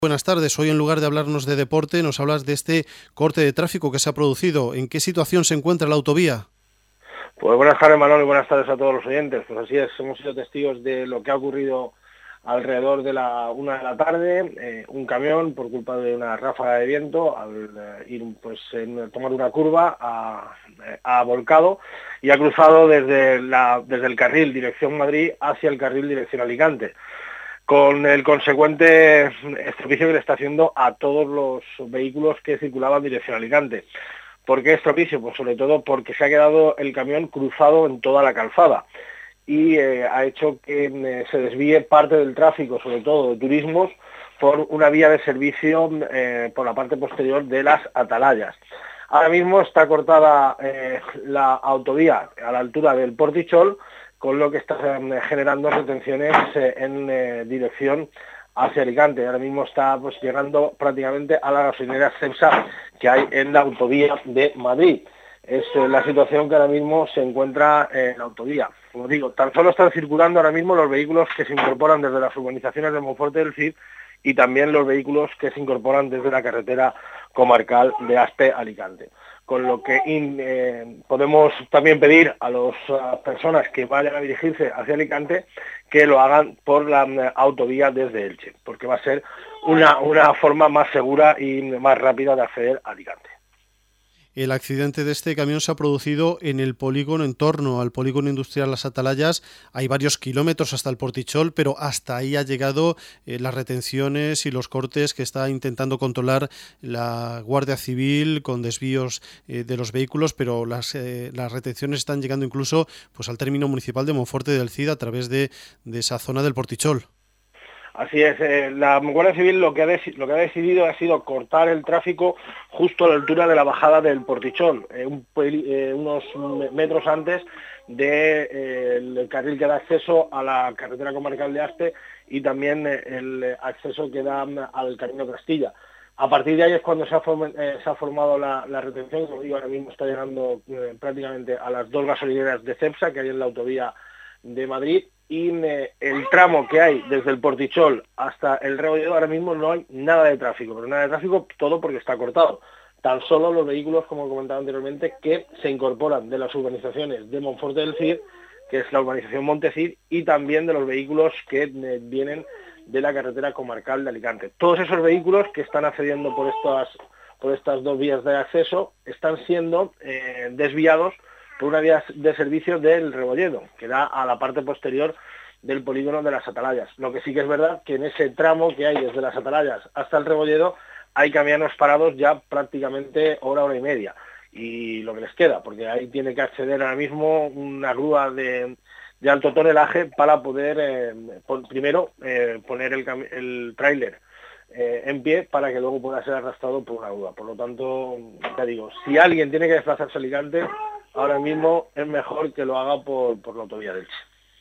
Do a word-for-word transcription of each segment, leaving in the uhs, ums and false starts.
Buenas tardes. Hoy, en lugar de hablarnos de deporte, nos hablas de este corte de tráfico que se ha producido. ¿En qué situación se encuentra la autovía? Pues buenas tardes, Manuel, y buenas tardes a todos los oyentes. Pues así es, hemos sido testigos de lo que ha ocurrido alrededor de la una de la tarde. Eh, un camión, por culpa de una ráfaga de viento, al eh, ir pues en tomar una curva, ha, eh, ha volcado y ha cruzado desde, la, desde el carril dirección Madrid hacia el carril dirección Alicante, con el consecuente estropicio que le está haciendo a todos los vehículos que circulaban en dirección Alicante. ¿Por qué estropicio? Pues sobre todo porque se ha quedado el camión cruzado en toda la calzada y eh, ha hecho que eh, se desvíe parte del tráfico, sobre todo de turismos, por una vía de servicio eh, por la parte posterior de las atalayas. Ahora mismo está cortada eh, la autovía a la altura del Portichol, con lo que está eh, generando retenciones eh, en eh, dirección hacia Alicante. Ahora mismo está pues llegando prácticamente a la gasolinera Cepsa que hay en la autovía de Madrid. Es eh, la situación que ahora mismo se encuentra en la autovía. Como digo, tan solo están circulando ahora mismo los vehículos que se incorporan desde las urbanizaciones de Monforte del Cid y también los vehículos que se incorporan desde la carretera comarcal de Aspe-Alicante. Con lo que in, eh, podemos también pedir a las personas que vayan a dirigirse hacia Alicante que lo hagan por la uh, autovía desde Elche, porque va a ser una, una forma más segura y más rápida de acceder a Alicante. El accidente de este camión se ha producido en el polígono, en torno al polígono industrial Las Atalayas. Hay varios kilómetros hasta el Portichol, pero hasta ahí ha llegado eh, las retenciones y los cortes que está intentando controlar la Guardia Civil con desvíos eh, de los vehículos, pero las, eh, las retenciones están llegando incluso pues al término municipal de Monforte del Cid a través de, de esa zona del Portichol. Así es, eh, la Guardia Civil lo que, ha lo que ha decidido ha sido cortar el tráfico justo a la altura de la bajada del Portichol, eh, un, eh, unos metros antes del de, eh, carril que da acceso a la carretera comarcal de Aspe y también eh, el acceso que da al Camino Castilla. A partir de ahí es cuando se ha, form eh, se ha formado la, la retención. Como digo, ahora mismo está llegando eh, prácticamente a las dos gasolineras de Cepsa que hay en la autovía de Madrid, y eh, el tramo que hay desde el Portichol hasta el Rebolledo ahora mismo no hay nada de tráfico, pero nada de tráfico, todo porque está cortado. Tan solo los vehículos, como comentaba anteriormente, que se incorporan de las urbanizaciones de Monforte del Cid, que es la urbanización Montecid, y también de los vehículos que eh, vienen de la carretera comarcal de Alicante. Todos esos vehículos que están accediendo por estas, por estas dos vías de acceso están siendo eh, desviados por una vía de servicio del Rebolledo, que da a la parte posterior del polígono de las Atalayas. Lo que sí que es verdad que en ese tramo que hay desde las Atalayas hasta el Rebolledo hay camiones parados ya prácticamente hora, hora y media. Y lo que les queda, porque ahí tiene que acceder ahora mismo una grúa de, de alto tonelaje para poder, eh, por, primero, eh, poner el, el tráiler Eh, en pie para que luego pueda ser arrastrado por una grúa. Por lo tanto, ya digo, si alguien tiene que desplazarse a Alicante, ahora mismo es mejor que lo haga por, por la autovía del Elche.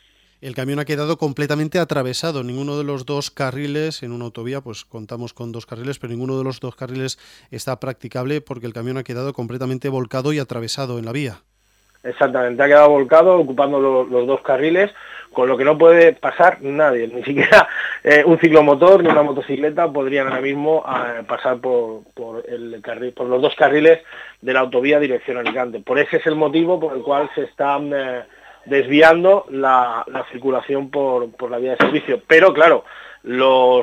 El camión ha quedado completamente atravesado. Ninguno de los dos carriles, en una autovía pues contamos con dos carriles, pero ninguno de los dos carriles está practicable porque el camión ha quedado completamente volcado y atravesado en la vía. Exactamente, ha quedado volcado ocupando lo, los dos carriles, con lo que no puede pasar nadie, ni siquiera eh, un ciclomotor ni una motocicleta podrían ahora mismo eh, pasar por, por, el carril, por los dos carriles de la autovía dirección Alicante. Por ese es el motivo por el cual se está eh, desviando la, la circulación por, por la vía de servicio. Pero claro, los...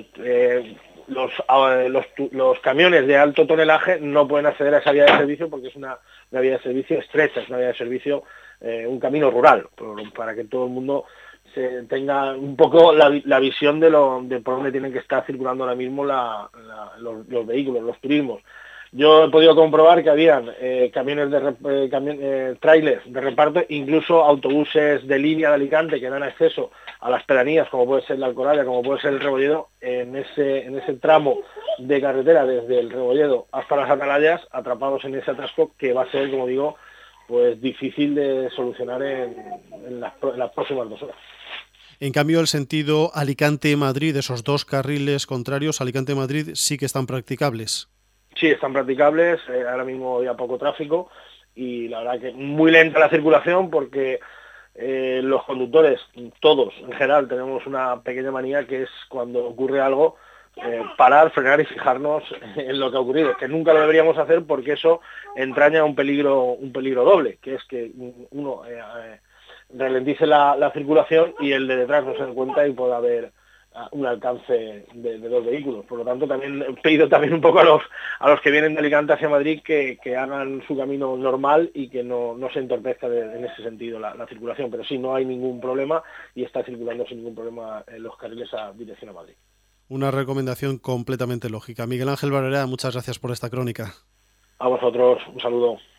Eh, Los, los, los camiones de alto tonelaje no pueden acceder a esa vía de servicio porque es una, una vía de servicio estrecha, es una vía de servicio, eh, un camino rural, por, para que todo el mundo se tenga un poco la, la visión de, lo, de por dónde tienen que estar circulando ahora mismo la, la, los, los vehículos, los turismos. Yo he podido comprobar que habían eh, camiones de eh, camion, eh, trailers de reparto, incluso autobuses de línea de Alicante que dan acceso a las pedanías, como puede ser la Alcoraya, como puede ser el Rebolledo, en ese, en ese tramo de carretera desde el Rebolledo hasta las Atalayas, atrapados en ese atasco que va a ser, como digo, pues difícil de solucionar en, en, las, en las próximas dos horas. En cambio, el sentido Alicante-Madrid, esos dos carriles contrarios, Alicante-Madrid, sí que están practicables. Sí, están practicables, eh, ahora mismo había poco tráfico y la verdad que muy lenta la circulación porque eh, los conductores, todos en general, tenemos una pequeña manía que es cuando ocurre algo, eh, parar, frenar y fijarnos en lo que ha ocurrido, que nunca lo deberíamos hacer porque eso entraña un peligro, un peligro doble, que es que uno eh, eh, ralentice la, la circulación y el de detrás no se dé cuenta y pueda haber un alcance de, de dos vehículos. Por lo tanto, también he pedido también un poco a los a los que vienen de Alicante hacia Madrid que, que hagan su camino normal y que no, no se entorpezca de, en ese sentido la, la circulación. Pero sí, no hay ningún problema y está circulando sin ningún problema en los carriles a dirección a Madrid. Una recomendación completamente lógica. Miguel Ángel Barberá, muchas gracias por esta crónica. A vosotros, un saludo.